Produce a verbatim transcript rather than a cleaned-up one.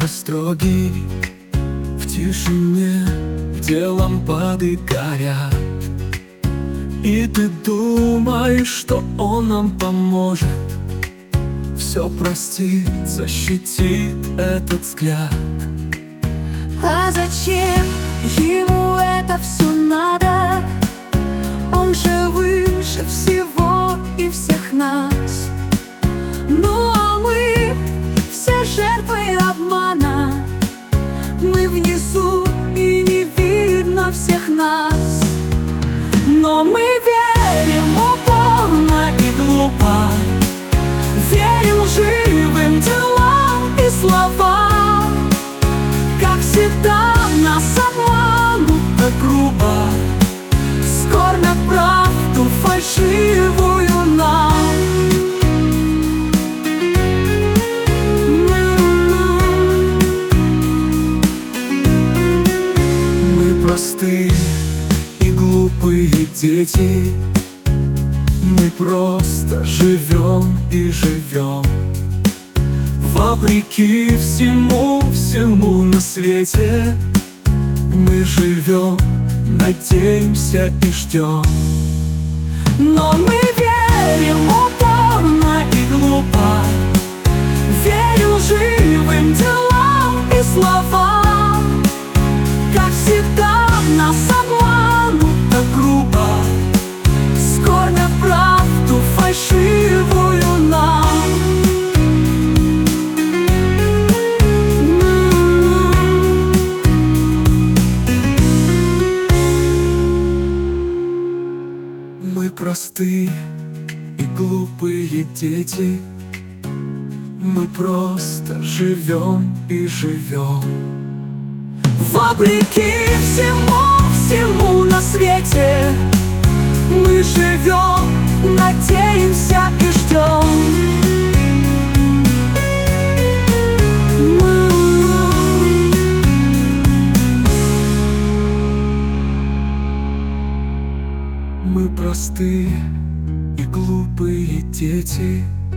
строгий в тишине, где лампады горят. И ты думаешь, что он нам поможет, все простит, защитит этот взгляд. А зачем ему это все надо? Он же выше всего и всех нас. Ну а мы все жертвы обмана. Мы внизу и не видно всех нас. Но мы верим упорно и глупо, верим живым делам и словам. Как всегда нас обманут так грубо, скормят правду фальшивую нам. Мы простые и глупые дети, мы просто живем и живем вопреки всему, всему на свете. Мы живем, надеемся и ждем. Но мы верим упорно и глупо, верим живым делам и словам. Как всегда нас обманут так грубо, скормят правду фальшивую нам. Мы простые и глупые дети, мы просто живем и живем вопреки всему, всему на свете. Мы живем, надеемся и ждем. Мы простые и глупые дети,